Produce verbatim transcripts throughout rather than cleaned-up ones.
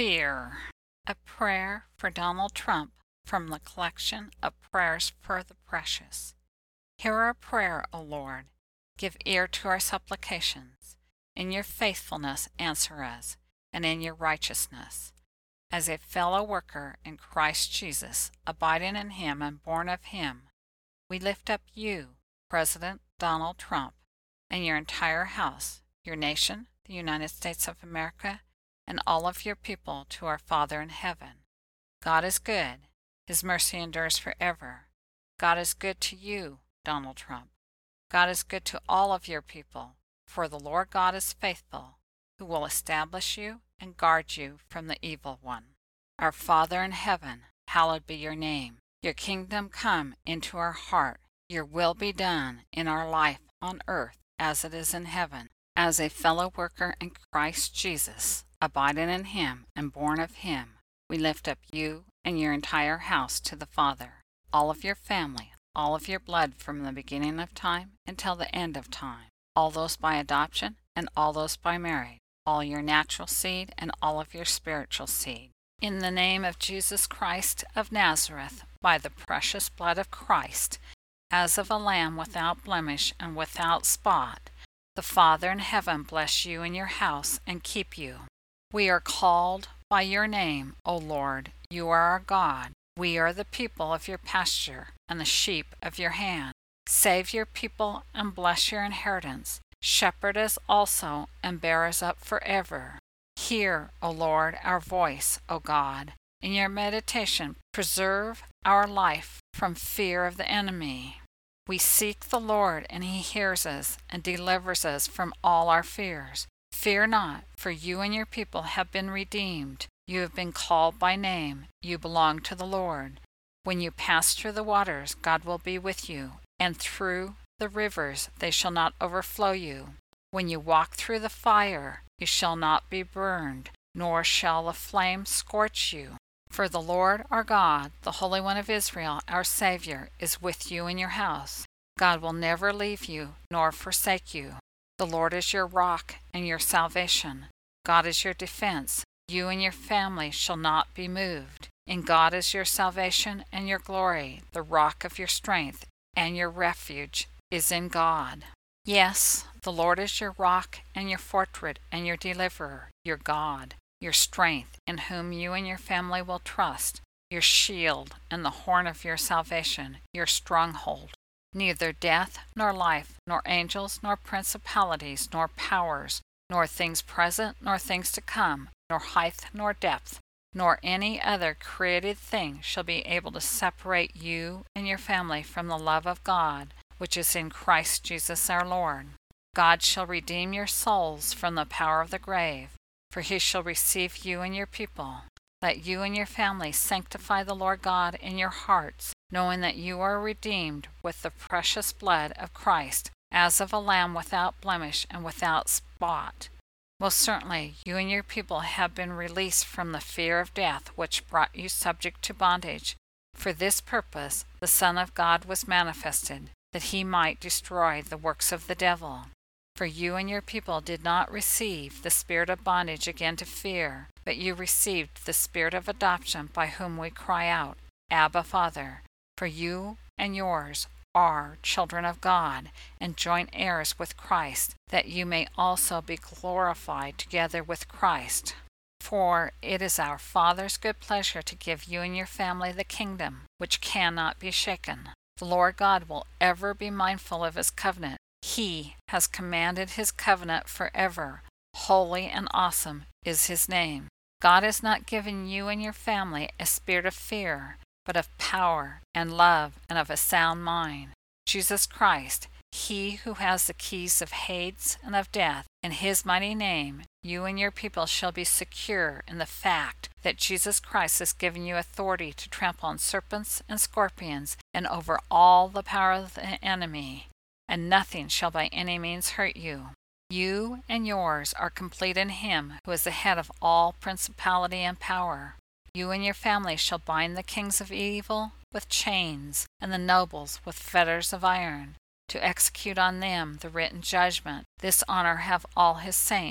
Fear. A prayer for Donald Trump from the collection of prayers for the precious. Hear our prayer, O Lord. Give ear to our supplications. In your faithfulness answer us, and in your righteousness. As a fellow worker in Christ Jesus, abiding in him and born of him, we lift up you, President Donald Trump, and your entire house, your nation, the United States of America, and all of your people to our Father in heaven. God is good. His mercy endures forever. God is good to you, Donald Trump. God is good to all of your people, for the Lord God is faithful, who will establish you and guard you from the evil one. Our Father in heaven, hallowed be your name. Your kingdom come into our heart. Your will be done in our life on earth as it is in heaven. As a fellow worker in Christ Jesus, abiding in him and born of him, we lift up you and your entire house to the Father, all of your family, all of your blood from the beginning of time until the end of time, all those by adoption and all those by marriage, all your natural seed and all of your spiritual seed. In the name of Jesus Christ of Nazareth, by the precious blood of Christ, as of a lamb without blemish and without spot, the Father in heaven bless you and your house and keep you. We are called by your name, O Lord. You are our God. We are the people of your pasture and the sheep of your hand. Save your people and bless your inheritance. Shepherd us also and bear us up forever. Hear, O Lord, our voice, O God. In your meditation, preserve our life from fear of the enemy. We seek the Lord, and he hears us and delivers us from all our fears. Fear not, for you and your people have been redeemed. You have been called by name. You belong to the Lord. When you pass through the waters, God will be with you, and through the rivers they shall not overflow you. When you walk through the fire, you shall not be burned, nor shall the flame scorch you. For the Lord our God, the Holy One of Israel, our Savior, is with you in your house. God will never leave you nor forsake you. The Lord is your rock and your salvation. God is your defense. You and your family shall not be moved. In God is your salvation and your glory. The rock of your strength and your refuge is in God. Yes, the Lord is your rock and your fortress and your deliverer, your God, your strength, in whom you and your family will trust, your shield and the horn of your salvation, your stronghold. Neither death, nor life, nor angels, nor principalities, nor powers, nor things present, nor things to come, nor height, nor depth, nor any other created thing shall be able to separate you and your family from the love of God, which is in Christ Jesus our Lord. God shall redeem your souls from the power of the grave, for he shall receive you and your people. Let you and your family sanctify the Lord God in your hearts, knowing that you are redeemed with the precious blood of Christ, as of a lamb without blemish and without spot. Most certainly, you and your people have been released from the fear of death, which brought you subject to bondage. For this purpose the Son of God was manifested, that he might destroy the works of the devil. For you and your people did not receive the spirit of bondage again to fear, but you received the spirit of adoption, by whom we cry out, Abba, Father. For you and yours are children of God, and joint heirs with Christ, that you may also be glorified together with Christ. For it is our Father's good pleasure to give you and your family the kingdom, which cannot be shaken. The Lord God will ever be mindful of his covenant. He has commanded his covenant forever. Holy and awesome is his name. God has not given you and your family a spirit of fear, but of power and love and of a sound mind. Jesus Christ, he who has the keys of Hades and of death, in his mighty name, you and your people shall be secure in the fact that Jesus Christ has given you authority to trample on serpents and scorpions and over all the power of the enemy, and nothing shall by any means hurt you. You and yours are complete in him who is the head of all principality and power. You and your family shall bind the kings of evil with chains, and the nobles with fetters of iron, to execute on them the written judgment. This honor have all his saints.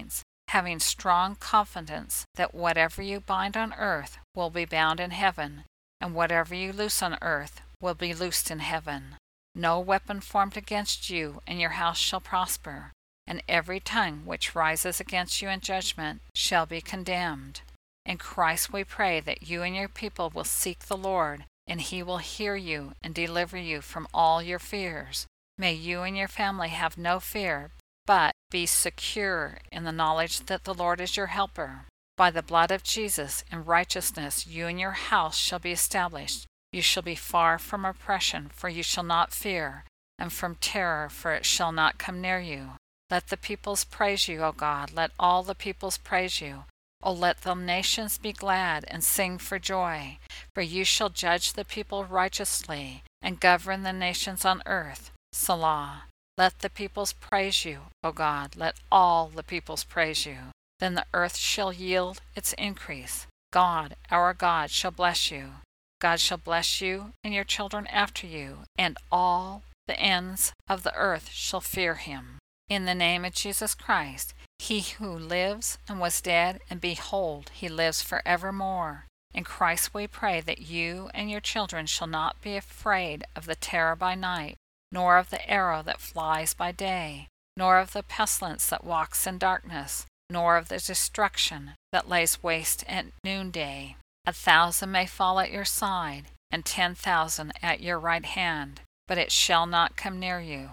having strong confidence that whatever you bind on earth will be bound in heaven, and whatever you loose on earth will be loosed in heaven. No weapon formed against you and your house shall prosper, and every tongue which rises against you in judgment shall be condemned. In Christ we pray that you and your people will seek the Lord, and he will hear you and deliver you from all your fears. May you and your family have no fear, but be secure in the knowledge that the Lord is your helper. By the blood of Jesus in righteousness you and your house shall be established. You shall be far from oppression, for you shall not fear, and from terror, for it shall not come near you. Let the peoples praise you, O God. Let all the peoples praise you. O let the nations be glad and sing for joy. For you shall judge the people righteously, and govern the nations on earth. Selah. Let the peoples praise you, O God. Let all the peoples praise you. Then the earth shall yield its increase. God, our God, shall bless you. God shall bless you and your children after you, and all the ends of the earth shall fear him. In the name of Jesus Christ, he who lives and was dead, and behold, he lives forevermore. In Christ we pray that you and your children shall not be afraid of the terror by night, nor of the arrow that flies by day, nor of the pestilence that walks in darkness, nor of the destruction that lays waste at noonday. A thousand may fall at your side, and ten thousand at your right hand, but it shall not come near you.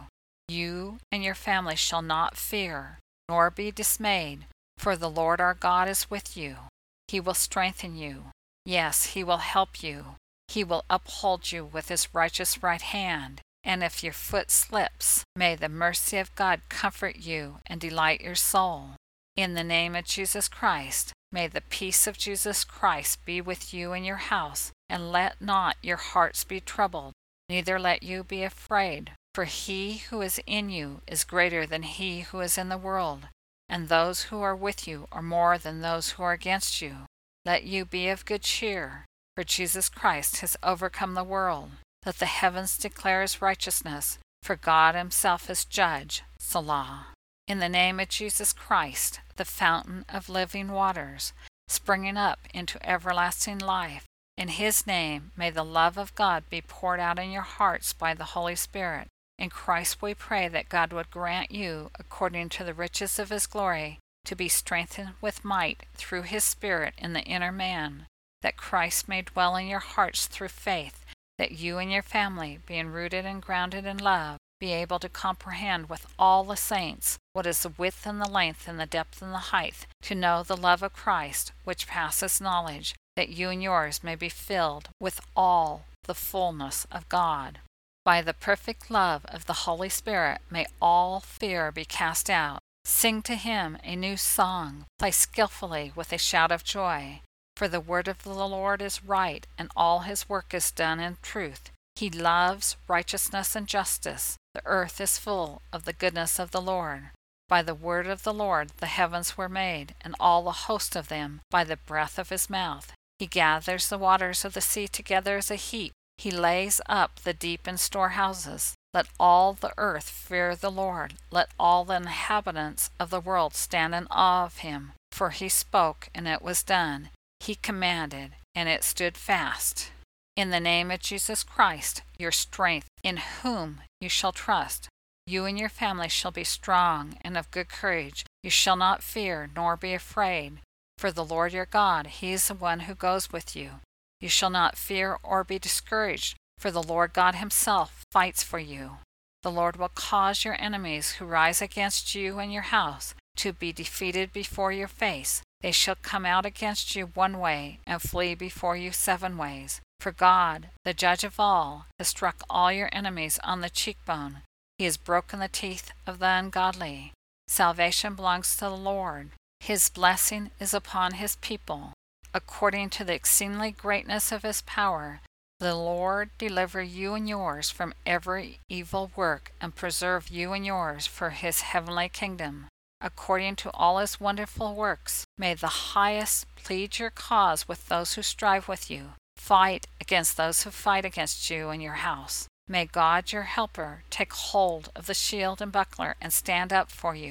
You and your family shall not fear, nor be dismayed, for the Lord our God is with you. He will strengthen you. Yes, he will help you. He will uphold you with his righteous right hand. And if your foot slips, may the mercy of God comfort you and delight your soul. In the name of Jesus Christ, may the peace of Jesus Christ be with you and your house, and let not your hearts be troubled, neither let you be afraid. For he who is in you is greater than he who is in the world, and those who are with you are more than those who are against you. Let you be of good cheer, for Jesus Christ has overcome the world. Let the heavens declare his righteousness, for God himself is judge. Selah. In the name of Jesus Christ, the fountain of living waters, springing up into everlasting life, in his name may the love of God be poured out in your hearts by the Holy Spirit. In Christ we pray that God would grant you, according to the riches of his glory, to be strengthened with might through his Spirit in the inner man, that Christ may dwell in your hearts through faith, that you and your family, being rooted and grounded in love, be able to comprehend with all the saints what is the width and the length and the depth and the height, to know the love of Christ, which passes knowledge, that you and yours may be filled with all the fullness of God. By the perfect love of the Holy Spirit may all fear be cast out. Sing to him a new song, play skillfully with a shout of joy. For the word of the Lord is right, and all his work is done in truth. He loves righteousness and justice. The earth is full of the goodness of the Lord. By the word of the Lord the heavens were made, and all the host of them by the breath of his mouth. He gathers the waters of the sea together as a heap. He lays up the deep in storehouses. Let all the earth fear the Lord. Let all the inhabitants of the world stand in awe of him. For he spoke, and it was done. He commanded, and it stood fast. In the name of Jesus Christ, your strength, in whom you shall trust, you and your family shall be strong and of good courage. You shall not fear, nor be afraid. For the Lord your God, he is the one who goes with you. You shall not fear or be discouraged, for the Lord God himself fights for you. The Lord will cause your enemies who rise against you and your house to be defeated before your face. They shall come out against you one way, and flee before you seven ways. For God, the judge of all, has struck all your enemies on the cheekbone. He has broken the teeth of the ungodly. Salvation belongs to the Lord. His blessing is upon his people. According to the exceedingly greatness of his power, the Lord deliver you and yours from every evil work, and preserve you and yours for his heavenly kingdom. According to all his wonderful works, may the highest plead your cause with those who strive with you. Fight against those who fight against you and your house. May God your helper take hold of the shield and buckler and stand up for you.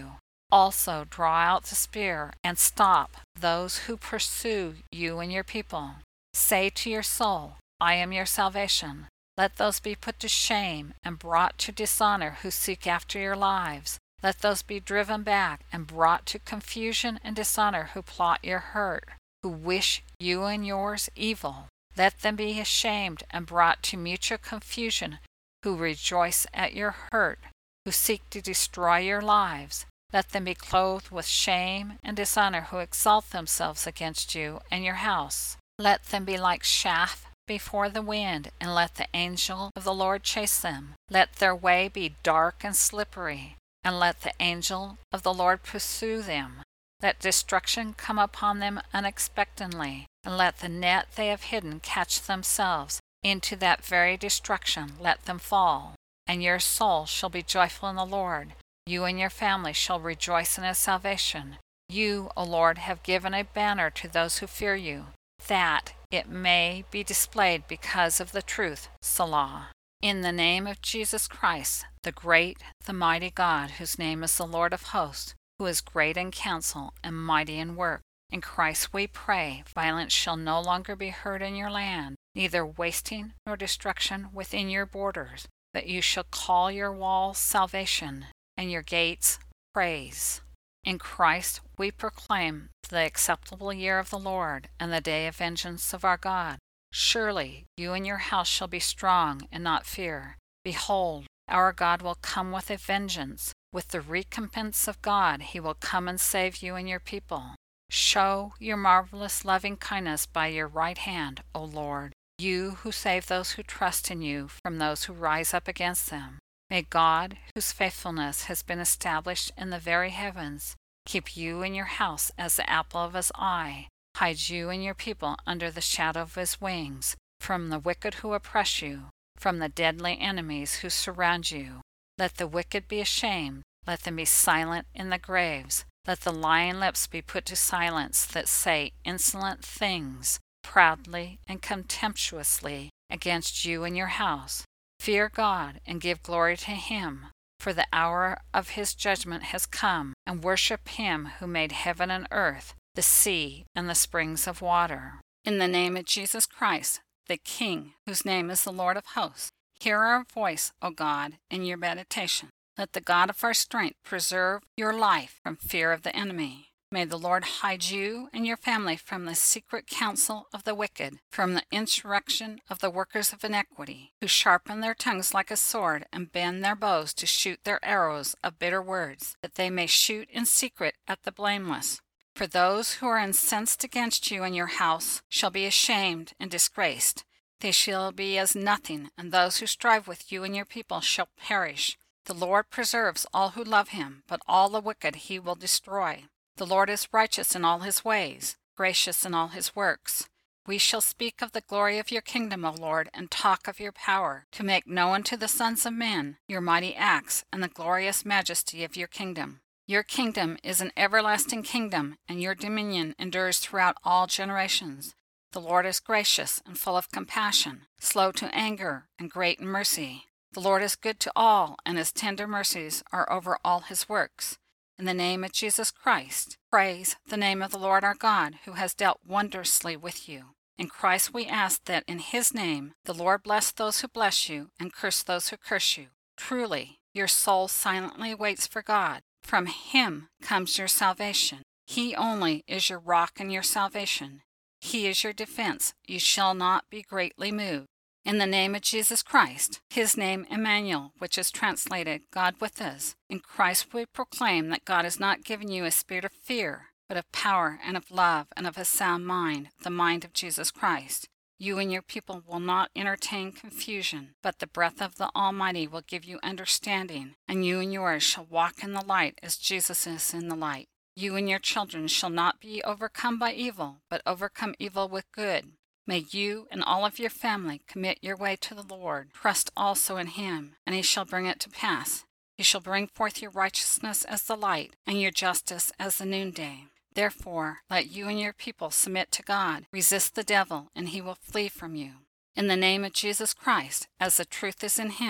Also draw out the spear and stop those who pursue you and your people. Say to your soul, I am your salvation. Let those be put to shame and brought to dishonor who seek after your lives. Let those be driven back and brought to confusion and dishonor who plot your hurt, who wish you and yours evil. Let them be ashamed and brought to mutual confusion who rejoice at your hurt, who seek to destroy your lives. Let them be clothed with shame and dishonor who exalt themselves against you and your house. Let them be like chaff before the wind, and let the angel of the Lord chase them. Let their way be dark and slippery, and let the angel of the Lord pursue them. Let destruction come upon them unexpectedly, and let the net they have hidden catch themselves. Into that very destruction let them fall. And your soul shall be joyful in the Lord. You and your family shall rejoice in his salvation. You, O Lord, have given a banner to those who fear you, that it may be displayed because of the truth. Selah. In the name of Jesus Christ, the great, the mighty God, whose name is the Lord of hosts, who is great in counsel and mighty in work, in Christ we pray, violence shall no longer be heard in your land, neither wasting nor destruction within your borders, but you shall call your walls salvation, and your gates praise. In Christ we proclaim the acceptable year of the Lord, and the day of vengeance of our God. Surely you and your house shall be strong and not fear. Behold, our God will come with a vengeance. With the recompense of God he will come and save you and your people. Show your marvelous loving kindness by your right hand, O Lord, you who save those who trust in you from those who rise up against them. May God, whose faithfulness has been established in the very heavens, keep you and your house as the apple of his eye, hide you and your people under the shadow of his wings, from the wicked who oppress you, from the deadly enemies who surround you. Let the wicked be ashamed, let them be silent in the graves, let the lying lips be put to silence that say insolent things, proudly and contemptuously, against you and your house. Fear God and give glory to him, for the hour of his judgment has come, and worship him who made heaven and earth, the sea, and the springs of water. In the name of Jesus Christ, the King, whose name is the Lord of hosts, hear our voice, O God, in your meditation. Let the God of our strength preserve your life from fear of the enemy. May the Lord hide you and your family from the secret counsel of the wicked, from the insurrection of the workers of iniquity, who sharpen their tongues like a sword and bend their bows to shoot their arrows of bitter words, that they may shoot in secret at the blameless. For those who are incensed against you and your house shall be ashamed and disgraced. They shall be as nothing, and those who strive with you and your people shall perish. The Lord preserves all who love him, but all the wicked he will destroy. The Lord is righteous in all his ways, gracious in all his works. We shall speak of the glory of your kingdom, O Lord, and talk of your power, to make known to the sons of men your mighty acts and the glorious majesty of your kingdom. Your kingdom is an everlasting kingdom, and your dominion endures throughout all generations. The Lord is gracious and full of compassion, slow to anger and great in mercy. The Lord is good to all, and his tender mercies are over all his works. In the name of Jesus Christ, praise the name of the Lord our God, who has dealt wondrously with you. In Christ we ask that in his name the Lord bless those who bless you and curse those who curse you. Truly, your soul silently waits for God. From him comes your salvation. He only is your rock and your salvation. He is your defense. You shall not be greatly moved. In the name of Jesus Christ, his name Emmanuel, which is translated God with us. In Christ we proclaim that God has not given you a spirit of fear, but of power and of love and of a sound mind, the mind of Jesus Christ. You and your people will not entertain confusion, but the breath of the Almighty will give you understanding, and you and yours shall walk in the light as Jesus is in the light. You and your children shall not be overcome by evil, but overcome evil with good. May you and all of your family commit your way to the Lord. Trust also in him, and he shall bring it to pass. He shall bring forth your righteousness as the light, and your justice as the noonday. Therefore, let you and your people submit to God. Resist the devil, and he will flee from you. In the name of Jesus Christ, as the truth is in him,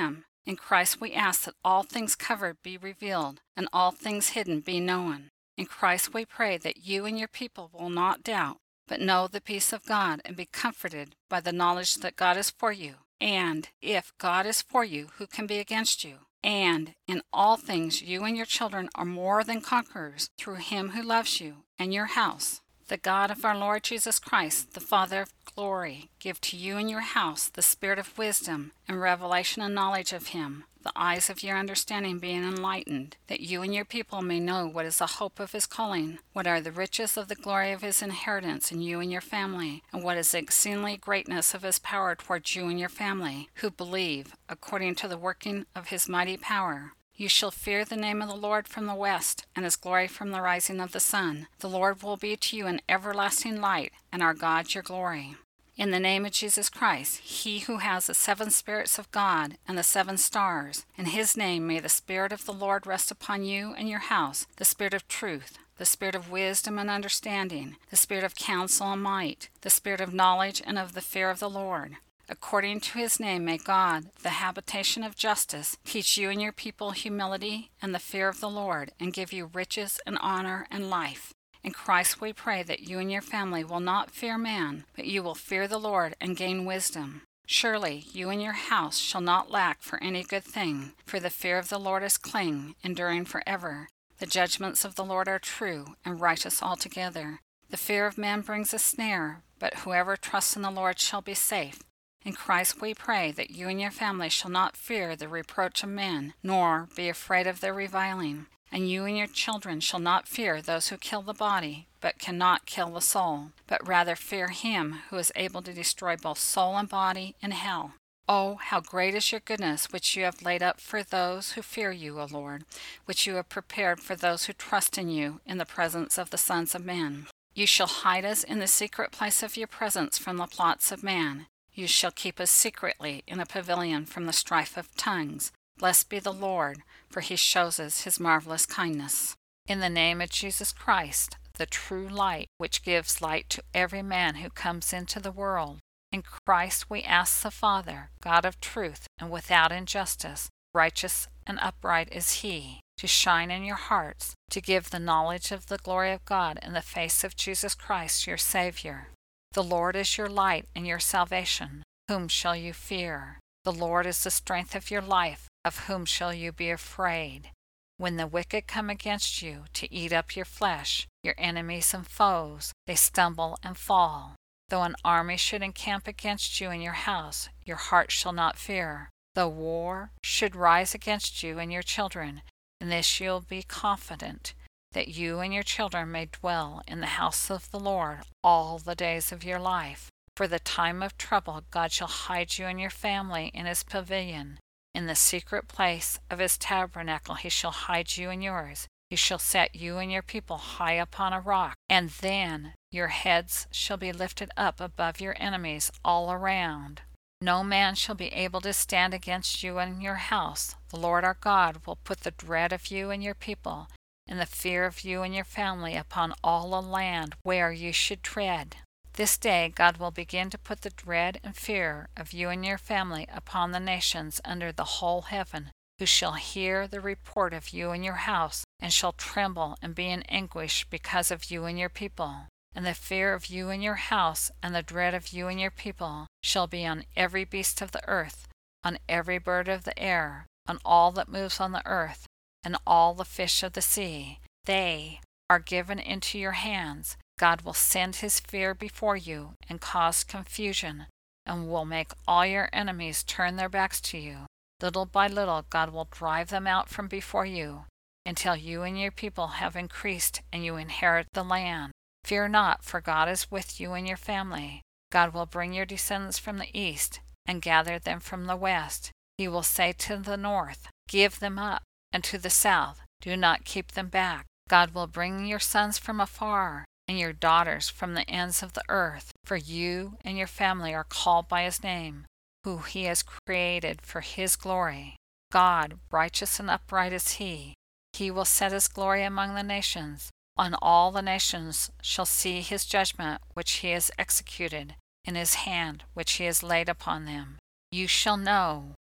In Christ we ask that all things covered be revealed, and all things hidden be known. In Christ we pray that you and your people will not doubt, but know the peace of God and be comforted by the knowledge that God is for you. And if God is for you, who can be against you? And in all things you and your children are more than conquerors through him who loves you and your house. The God of our Lord Jesus Christ, the Father of glory, give to you and your house the spirit of wisdom and revelation and knowledge of him, the eyes of your understanding being enlightened, that you and your people may know what is the hope of his calling, what are the riches of the glory of his inheritance in you and your family, and what is the exceedingly greatness of his power towards you and your family, who believe, according to the working of his mighty power. You shall fear the name of the Lord from the west, and his glory from the rising of the sun. The Lord will be to you an everlasting light, and our God your glory. In the name of Jesus Christ, he who has the seven spirits of God and the seven stars, in his name may the Spirit of the Lord rest upon you and your house, the Spirit of truth, the Spirit of wisdom and understanding, the Spirit of counsel and might, the Spirit of knowledge and of the fear of the Lord. According to his name may God, the habitation of justice, teach you and your people humility and the fear of the Lord, and give you riches and honor and life. In Christ we pray that you and your family will not fear man, but you will fear the Lord and gain wisdom. Surely you and your house shall not lack for any good thing, for the fear of the Lord is clean, enduring forever. The judgments of the Lord are true and righteous altogether. The fear of man brings a snare, but whoever trusts in the Lord shall be safe. In Christ we pray that you and your family shall not fear the reproach of men, nor be afraid of their reviling. And you and your children shall not fear those who kill the body, but cannot kill the soul, but rather fear him who is able to destroy both soul and body in hell. Oh, how great is your goodness, which you have laid up for those who fear you, O Lord, which you have prepared for those who trust in you in the presence of the sons of men. You shall hide us in the secret place of your presence from the plots of man. You shall keep us secretly in a pavilion from the strife of tongues. Blessed be the Lord, for he shows us his marvelous kindness. In the name of Jesus Christ, the true light, which gives light to every man who comes into the world. In Christ we ask the Father, God of truth and without injustice, righteous and upright is he, to shine in your hearts, to give the knowledge of the glory of God in the face of Jesus Christ your Savior. The Lord is your light and your salvation. Whom shall you fear? The Lord is the strength of your life. Of whom shall you be afraid? When the wicked come against you to eat up your flesh, your enemies and foes, they stumble and fall. Though an army should encamp against you in your house, your heart shall not fear. Though war should rise against you and your children, in this you'll be confident, that you and your children may dwell in the house of the Lord all the days of your life. For the time of trouble God shall hide you and your family in his pavilion. In the secret place of his tabernacle he shall hide you and yours. He shall set you and your people high upon a rock, and then your heads shall be lifted up above your enemies all around. No man shall be able to stand against you and your house. The Lord our God will put the dread of you and your people, and the fear of you and your family upon all the land where you should tread. This day God will begin to put the dread and fear of you and your family upon the nations under the whole heaven, who shall hear the report of you and your house, and shall tremble and be in anguish because of you and your people. And the fear of you and your house, and the dread of you and your people, shall be on every beast of the earth, on every bird of the air, on all that moves on the earth, and all the fish of the sea. They are given into your hands. God will send his fear before you and cause confusion, and will make all your enemies turn their backs to you. Little by little God will drive them out from before you, until you and your people have increased and you inherit the land. Fear not, for God is with you and your family. God will bring your descendants from the east, and gather them from the west. He will say to the north, give them up, and to the south, do not keep them back. God will bring your sons from afar, and your daughters from the ends of the earth, for you and your family are called by his name, who he has created for his glory. God, righteous and upright is he. He will set his glory among the nations. On all the nations shall see his judgment which he has executed, in his hand which he has laid upon them. You shall know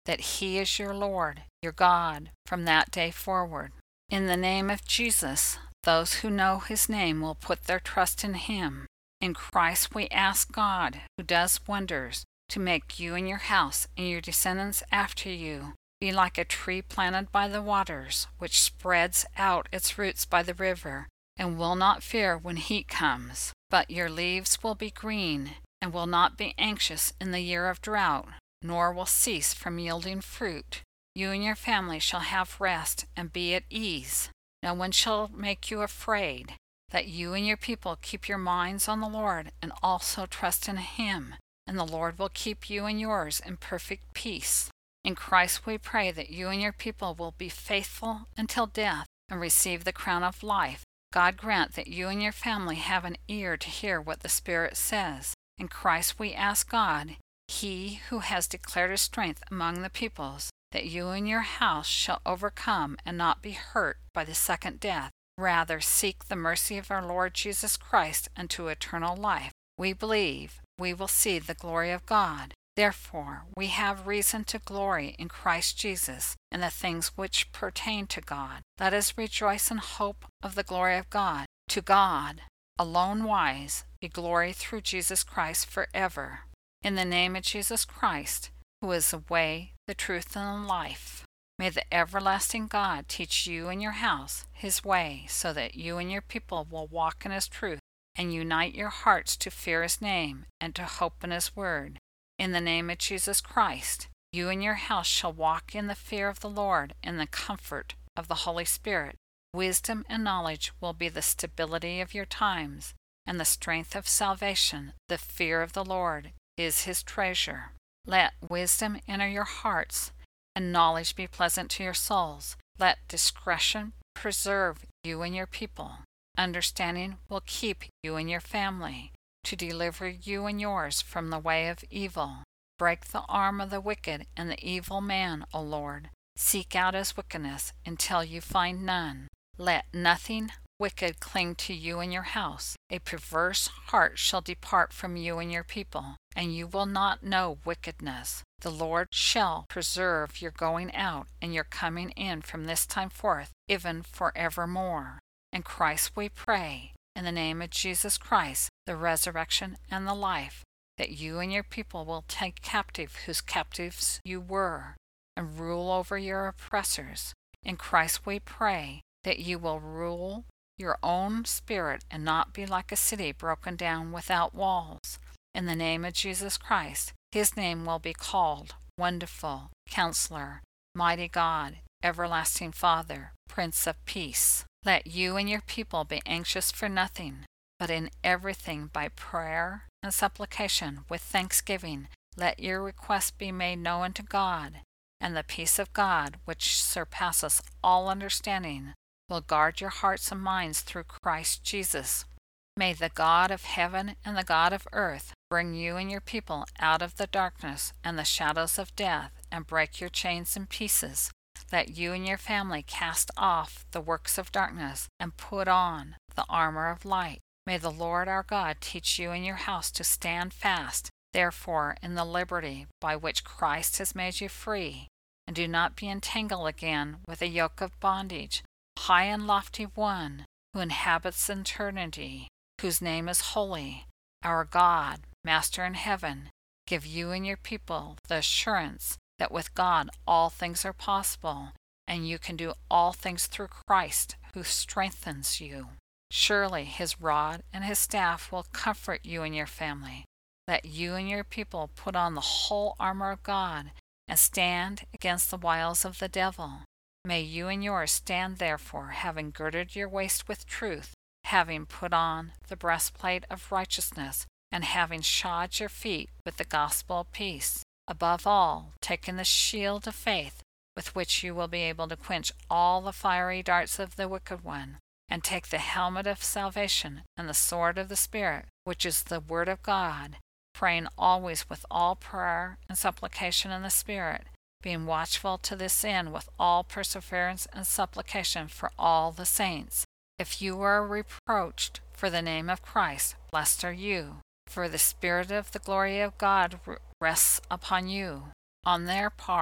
that He is your Lord, your God, from that day forward. In the name of Jesus, those who know His name will put their trust in Him. In Christ we ask God, who does wonders, to make you and your house and your descendants after you be like a tree planted by the waters, which spreads out its roots by the river, and will not fear when heat comes. But your leaves will be green, and will not be anxious in the year of drought, nor will cease from yielding fruit. You and your family shall have rest and be at ease. No one shall make you afraid. That you and your people keep your minds on the Lord, and also trust in Him, and the Lord will keep you and yours in perfect peace. In Christ we pray that you and your people will be faithful until death and receive the crown of life. God grant that you and your family have an ear to hear what the Spirit says. In Christ we ask God, He who has declared His strength among the peoples, that you and your house shall overcome and not be hurt by the second death. Rather seek the mercy of our Lord Jesus Christ unto eternal life. We believe we will see the glory of God. Therefore we have reason to glory in Christ Jesus in the things which pertain to God. Let us rejoice in hope of the glory of God. To God, alone wise, be glory through Jesus Christ forever. In the name of Jesus Christ, who is the way, the truth, and the life, may the everlasting God teach you and your house His way, so that you and your people will walk in His truth, and unite your hearts to fear His name and to hope in His word. In the name of Jesus Christ, you and your house shall walk in the fear of the Lord in the comfort of the Holy Spirit. Wisdom and knowledge will be the stability of your times, and the strength of salvation. The fear of the Lord is His treasure. Let wisdom enter your hearts, and knowledge be pleasant to your souls. Let discretion preserve you and your people. Understanding will keep you and your family, to deliver you and yours from the way of evil. Break the arm of the wicked and the evil man, O Lord. Seek out his wickedness until you find none. Let nothing wicked cling to you and your house. A perverse heart shall depart from you and your people, and you will not know wickedness. The Lord shall preserve your going out and your coming in from this time forth, even forevermore. In Christ we pray, in the name of Jesus Christ, the resurrection and the life, that you and your people will take captive whose captives you were, and rule over your oppressors. In Christ we pray that you will rule your own spirit and not be like a city broken down without walls. In the name of Jesus Christ, His name will be called Wonderful, Counselor, Mighty God, Everlasting Father, Prince of Peace. Let you and your people be anxious for nothing, but in everything by prayer and supplication with thanksgiving let your requests be made known to God, and the peace of God, which surpasses all understanding, will guard your hearts and minds through Christ Jesus. May the God of heaven and the God of earth bring you and your people out of the darkness and the shadows of death and break your chains in pieces. Let you and your family cast off the works of darkness and put on the armor of light. May the Lord our God teach you and your house to stand fast, therefore, in the liberty by which Christ has made you free, and do not be entangled again with a yoke of bondage. High and lofty One, who inhabits eternity, whose name is holy, our God, Master in heaven, give you and your people the assurance that with God all things are possible, and you can do all things through Christ, who strengthens you. Surely His rod and His staff will comfort you and your family. Let you and your people put on the whole armor of God and stand against the wiles of the devil. May you and yours stand therefore, having girded your waist with truth, having put on the breastplate of righteousness, and having shod your feet with the gospel of peace. Above all, taking the shield of faith, with which you will be able to quench all the fiery darts of the wicked one, and take the helmet of salvation and the sword of the Spirit, which is the word of God, praying always with all prayer and supplication in the Spirit, being watchful to this end with all perseverance and supplication for all the saints. If you are reproached for the name of Christ, blessed are you, for the Spirit of the glory of God rests upon you. On their part,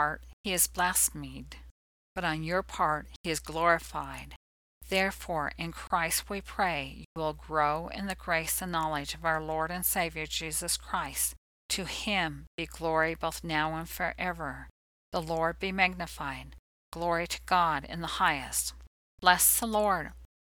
he is blasphemed, but on your part he is glorified. Therefore, in Christ we pray you will grow in the grace and knowledge of our Lord and Savior Jesus Christ. To him be glory both now and forever. The Lord be magnified. Glory to God in the highest. Bless the Lord,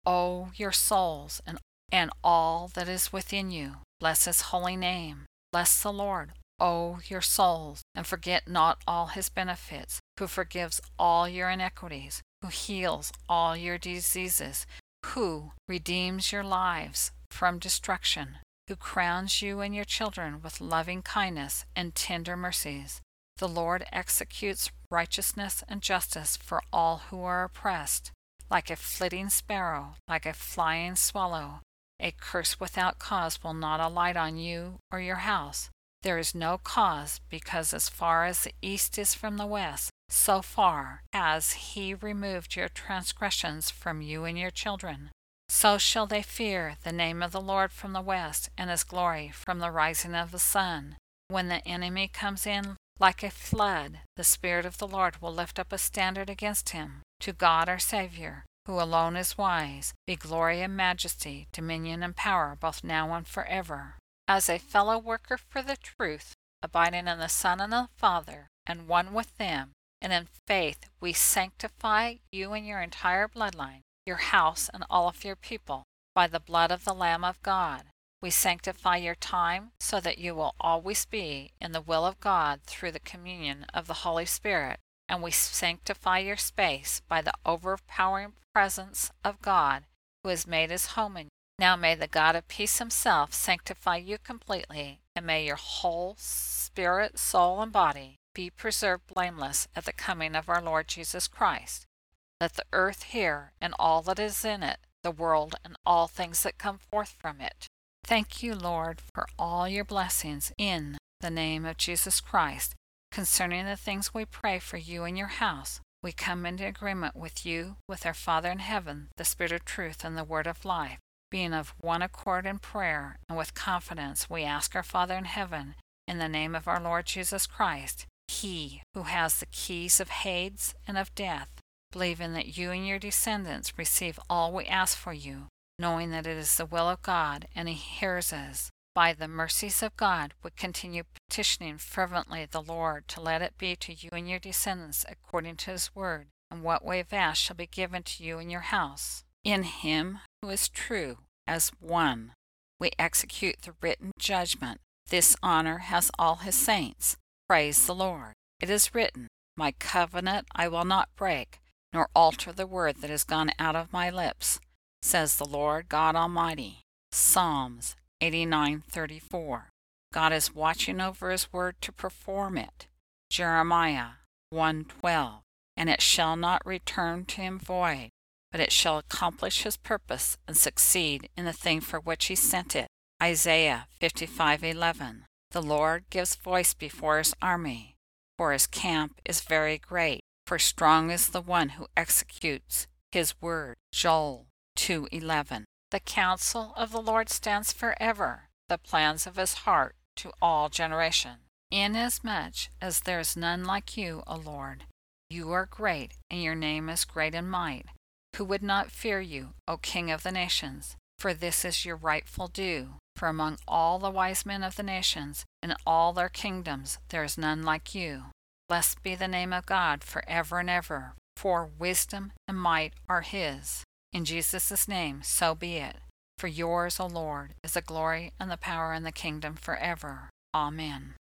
O your souls, and, and all that is within you. Bless his holy name. Bless the Lord, O your souls, and forget not all his benefits, who forgives all your iniquities, who heals all your diseases, who redeems your lives from destruction, who crowns you and your children with loving kindness and tender mercies. The Lord executes righteousness and justice for all who are oppressed. Like a flitting sparrow, like a flying swallow, a curse without cause will not alight on you or your house. There is no cause, because as far as the east is from the west, so far has he removed your transgressions from you and your children. So shall they fear the name of the Lord from the west, and his glory from the rising of the sun. When the enemy comes in like a flood, the Spirit of the Lord will lift up a standard against him. To God our Savior, who alone is wise, be glory and majesty, dominion and power, both now and forever. As a fellow worker for the truth, abiding in the Son and the Father, and one with them, and in faith we sanctify you and your entire bloodline, your house and all of your people, by the blood of the Lamb of God. We sanctify your time so that you will always be in the will of God through the communion of the Holy Spirit, and we sanctify your space by the overpowering presence of God, who has made his home in you. Now may the God of peace himself sanctify you completely, and may your whole spirit, soul, and body be preserved blameless at the coming of our Lord Jesus Christ. Let the earth hear, and all that is in it, the world and all things that come forth from it. Thank you, Lord, for all your blessings in the name of Jesus Christ. Concerning the things we pray for you and your house, we come into agreement with you, with our Father in heaven, the Spirit of truth and the Word of life. Being of one accord in prayer and with confidence, we ask our Father in heaven, in the name of our Lord Jesus Christ, he who has the keys of Hades and of death, believing that you and your descendants receive all we ask for you, knowing that it is the will of God, and he hears us. By the mercies of God, we continue petitioning fervently the Lord to let it be to you and your descendants according to his word, and what we have asked shall be given to you and your house. In him who is true as one, we execute the written judgment. This honor has all his saints. Praise the Lord. It is written, my covenant I will not break, nor alter the word that has gone out of my lips, says the Lord God Almighty. Psalms eighty-nine thirty-four. God is watching over his word to perform it. Jeremiah one twelve. And it shall not return to him void, but it shall accomplish his purpose and succeed in the thing for which he sent it. Isaiah fifty-five eleven. The Lord gives voice before his army, for his camp is very great, for strong is the one who executes his word. Joel two eleven. The counsel of the Lord stands forever, the plans of his heart to all generations. Inasmuch as there is none like you, O Lord, you are great, and your name is great in might. Who would not fear you, O King of the nations? For this is your rightful due. For among all the wise men of the nations, and all their kingdoms, there is none like you. Blessed be the name of God for ever and ever, for wisdom and might are his. In Jesus' name, so be it. For yours, O Lord, is the glory and the power and the kingdom forever. Amen.